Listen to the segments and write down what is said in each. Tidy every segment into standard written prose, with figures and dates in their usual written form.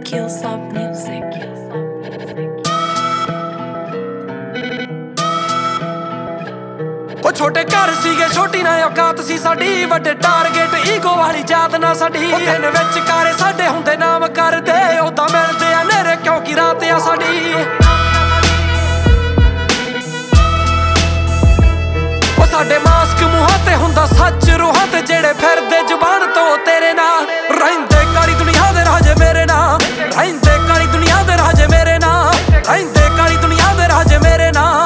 Killsop Music. ਉਹ ਛੋਟੇ ਘਰ ਸੀਗੇ ਛੋਟੀ ਨਾ ਔਕਾਤ ਸੀ ਸਾਡੀ, ਵੱਡੇ ਟਾਰਗੇਟ ਈਗੋ ਵਾਲੀ ਜਾਤ ਨਾ ਸਾਡੀ। ਦਿਨ ਵਿੱਚ ਕਾਰੇ ਸਾਡੇ ਹੁੰਦੇ ਨਾਮ ਕਰਦੇ, ਉਦਾਂ ਮਿਲਦੇ ਆ ਨੇਰੇ ਕਿਉਂਕਿ ਰਾਤ ਆ ਸਾਡੀ। ਉਹ ਸਾਡੇ ਮਾਸਕ ਮੂੰਹਾਂ ਤੇ ਹੁੰਦਾ ਸੱਚ ਰੂਹਾਂ ਤੇ, ਜਿਹੜੇ ਫਿਰਦੇ ਜ਼ੁਬਾਨ ਤੋਂ ਤੇਰੇ ਨਾਲ ਰਹਿੰਦੇ ਕਾਲੀ ਦੁਨੀਆ ਦੇ ਰਾਜੇ ਮੇਰੇ ਨਾਲ, ਰਹਿੰਦੇ ਕਾਲੀ ਦੁਨੀਆ ਦੇ ਰਾਜੇ ਮੇਰੇ ਨਾਲ, ਰਹਿੰਦੇ ਕਾਲੀ ਦੁਨੀਆ ਦੇ ਰਾਜੇ ਮੇਰੇ ਨਾਲ।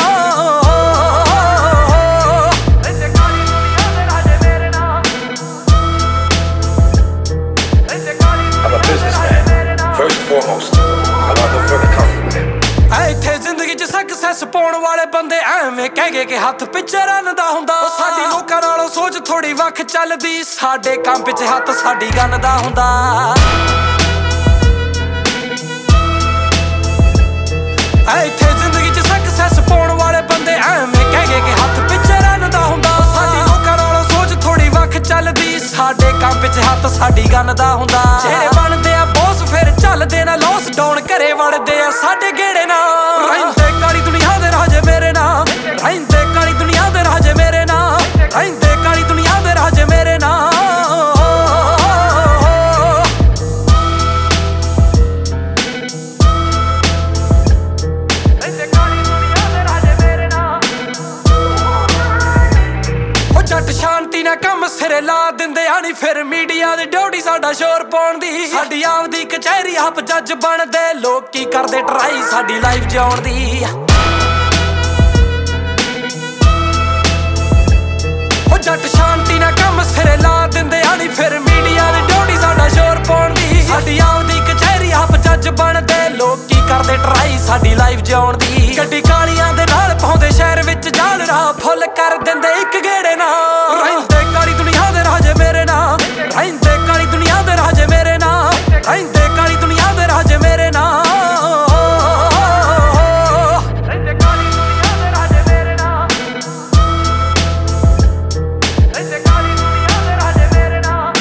ਇੱਥੇ ਜ਼ਿੰਦਗੀ 'ਚ ਸਕਸੈਸ ਪਾਉਣ ਵਾਲੇ ਬੰਦੇ ਐਵੇਂ ਕਹਿ ਗਏ ਕਿ ਹੱਥ ਪਿੱਛੇ ਰੰਨਦਾ ਹੁੰਦਾ। ਸਾਡੀ ਲੋਕਾਂ ਨਾਲੋਂ ਸੋਚ ਥੋੜੀ ਵੱਖ ਚੱਲਦੀ, ਸਾਡੇ ਕੰਮ ਪਿੱਛੇ ਹੱਥ ਸਾਡੀ ਗੰਨ ਦਾ ਹੁੰਦਾ। ਇੱਥੇ ਜ਼ਿੰਦਗੀ 'ਚ ਸਕਸੈਸ ਪਾਉਣ ਵਾਲੇ ਬੰਦੇ ਐਵੇਂ ਕਹਿ ਗਏ ਕਿ ਹੱਥ ਪਿੱਛੇ ਰੰਨਦਾ ਹੁੰਦਾ। ਸਾਡੀ ਲੋਕਾਂ ਨਾਲੋਂ ਸੋਚ ਥੋੜੀ ਵੱਖ ਚੱਲਦੀ, ਸਾਡੇ ਕੰਮ ਪਿੱਛੇ ਹੱਥ ਸਾਡੀ ਗੰਨ ਦਾ ਹੁੰਦਾ। ਜਿਹੜੇ ਬਣਦੇ ਆ ਬੌਸ ਫਿਰ ਚੱਲਦੇ ਨਾ ਲੋਸ ਡਾਊਨ, ਘਰੇ ਵੜਦੇ ਆ ਸਾਡੇ ਗੇੜੇ ਨਾਲ। ਰਹਿੰਦੇ ਕਾਲੀ ਦੁਨੀਆ ਦੇ ਰਾਜੇ ਮੇਰੇ ਨਾਲ, ਰਹਿੰਦੇ ਕਾਲੀ ਦੁਨੀਆ ਦੇ ਰਾਜੇ ਮੇਰੇ ਨਾਲ, ਰਹਿੰਦੇ ਕਾਲੀ ਦੁਨੀਆ ਦੇ ਰਾਜੇ ਮੇਰੇ ਨਾਲ। ਜੱਟ ਸ਼ਾਂਤੀ ਨਾਲ ਕੰਮ ਸਿਰੇ ਲਾ ਦਿੰਦੇ ਆ ਨੀ, ਫਿਰ ਮੀਡੀਆ ਦੀ ਡਿਊਟੀ ਸਾਡਾ ਸ਼ੋਰ ਪਾਉਣ ਦੀ। ਸਾਡੀ ਆਪਦੀ ਕਚਹਿਰੀ ਆਪ ਜੱਜ ਬਣਦੇ, ਲੋਕ ਕੀ ਕਰਦੇ ਟਰਾਈ ਸਾਡੀ ਲਾਈਫ ਜਿਉਣ ਦੀ। ਉਹ ਜੱਟ ਸ਼ਾਂਤੀ ਨਾਲ ਕੰਮ ਸਿਰੇ ਲਾ ਦਿੰਦੇ ਆ ਨੀ, ਫਿਰ ਮੀਡੀਆ ਦੀ ਡਿਊਟੀ ਸਾਡਾ ਸ਼ੋਰ ਪਾਉਣ ਦੀ। ਸਾਡੀ ਆਪਦੀ ਕਚਹਿਰੀ ਆਪ ਜੱਜ ਬਣਦੇ, ਲੋਕ ਕੀ ਕਰਦੇ ਟਰਾਈ ਸਾਡੀ ਲਾਈਫ ਜਿਉਣ ਦੀ। ਗੱਡੀ ਕਾਲੀਆਂ ਦੇ ਨਾਲ ਪਾਉਂਦੇ ਸ਼ਹਿਰ ਵਿੱਚ ਜਾਲ, ਰਾਹ ਫੁੱਲ ਕਰ ਦਿੰਦੇ ਇੱਕ ਗੇੜੇ ਨਾਲ। ਰਹਿੰਦੇ ਕਾਲੀ ਦੁਨੀਆ ਦੇ ਰਾਜੇ ਮੇਰੇ ਨਾਲ, ਰਹਿੰਦੇ ਕਾਲੀ ਦੁਨੀਆ ਦੇ ਰਾਜੇ ਮੇਰੇ ਨਾਲ, ਰਹਿੰਦੇ ਕਾਲੀ ਦੁਨੀਆ ਦੇ ਰਾਜੇ ਮੇਰੇ ਨਾਲ। ਰਹਿੰਦੇ ਕਾਲੀ ਦੁਨੀਆ ਦੇ ਰਾਜੇ ਮੇਰੇ ਨਾਲ, ਰਹਿੰਦੇ ਕਾਲੀ ਦੁਨੀਆ ਦੇ ਰਾਜੇ ਮੇਰੇ ਨਾਲ।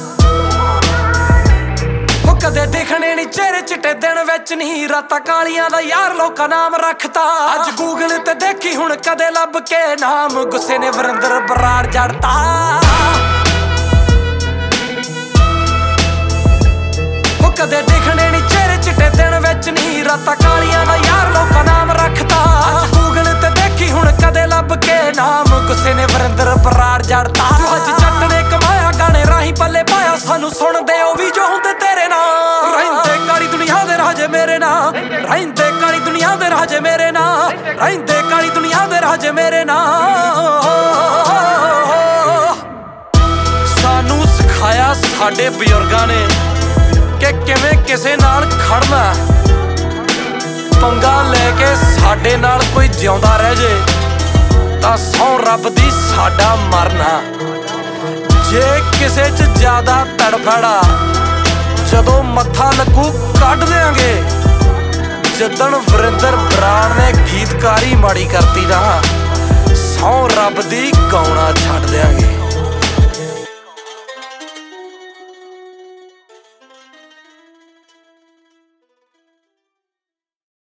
ਉਹ ਕਦੇ ਦੇਖਣੇ ਨੀ ਚਿਹਰੇ ਚਿੱਟੇ ਦਿਨ ਵਿੱਚ ਨਹੀਂ, ਰਾਤਾਂ ਕਾਲੀਆਂ ਦਾ ਯਾਰ ਲੋਕਾਂ ਨਾਮ ਰੱਖਤਾ। ਅੱਜ ਗੂਗਲ ਤੇ ਦੇਖੀ ਹੁਣ ਕਦੇ ਲੱਭ ਕੇ ਨਾਮ, ਗੁੱਸੇ ਨੇ ਵਰਿੰਦਰ ਬਰਾੜ ਜੜਤਾ। ਉਹ ਕਦੇ ਦੇਖਣੇ ਨੀ ਚਿਹਰੇ ਚਿੱਟੇ ਦਿਨ ਵਿੱਚ ਨਹੀਂ, ਰਾਤਾਂ ਕਾਲੀਆਂ ਦਾ ਯਾਰ ਲੋਕਾਂ ਨਾਮ ਰੱਖਤਾ। ਅੱਜ ਗੂਗਲ ਤੇ ਦੇਖੀ ਹੁਣ ਕਦੇ ਲੱਭ ਕੇ ਨਾਮ, ਗੁੱਸੇ ਨੇ ਵਰਿੰਦਰ ਬਰਾੜ ਜੜਤਾ। ਜੋ ਅੱਜ ਜੱਟ ਨੇ ਕਮਾਇਆ ਗਾਣੇ ਰਾਹੀਂ ਪੱਲੇ ਪਾਇਆ, ਸਾਨੂੰ ਸੁਣਦੇ ਉਹ ਵੀ ਜੋ ਹੁੰਦੇ ਤੇਰੇ ਨਾਲ। ਰਹਿੰਦੇ ਕਾਲੀ ਦੁਨੀਆ ਦੇ ਰਾਜੇ ਮੇਰੇ ਨਾਲ, ਰਹਿੰਦੇ ਕਾਲੀ ਦੁਨੀਆ ਦੇ ਰਾਜੇ ਮੇਰੇ ਨਾਲ, ਰਹਿੰਦੇ ਕਾਲੀ ਦੁਨੀਆ ਦੇ ਰਾਜੇ ਮੇਰੇ ਨਾਲ। ਸਾਨੂੰ ਸਿਖਾਇਆ ਸਾਡੇ ਬਜ਼ੁਰਗਾਂ ਨੇ ਕਿ ਕਿਵੇਂ ਕਿਸੇ ਨਾਲ ਖੜਨਾ। ਪੰਗਾ ਲੈ ਕੇ ਸਾਡੇ ਨਾਲ ਕੋਈ ਜਿਉਂਦਾ ਰਹਿ ਜੇ ਤਾਂ ਸਹੁੰ ਰੱਬ ਦੀ ਸਾਡਾ ਮਰਨਾ। ਜੇ ਕਿਸੇ 'ਚ ਜ਼ਿਆਦਾ ਤੜਫੜਾ, ਜਦੋਂ ਮੱਥਾ ਲੱਗੂ ਕੱਢ ਦਿਆਂਗੇ। ਜਿੱਦਣ ਵਰਿੰਦਰ ਬਰਾੜ ਨੇ ਗੀਤਕਾਰੀ ਮਾੜੀ ਕਰਤੀ ਨਾ, ਸਹੁੰ ਰੱਬ ਦੀ ਗਾਉਣਾ ਛੱਡ ਦਿਆਂਗੇ।